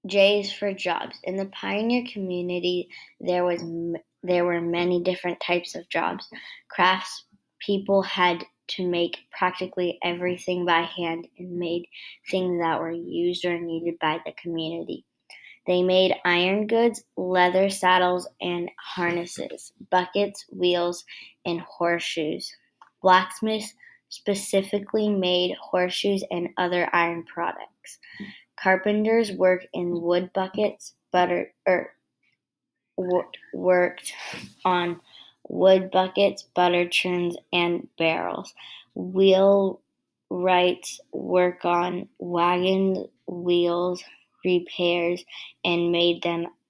J's for jobs. In the pioneer community, there were many different types of jobs. Crafts people had to make practically everything by hand and made things that were used or needed by the community. They made iron goods, leather saddles and harnesses, buckets, wheels, and horseshoes. Blacksmiths specifically made horseshoes and other iron products. Carpenters worked in wood buckets, worked on wood buckets, butter churns, and barrels. Wheelwrights work on wagons, wheels, repairs, and made them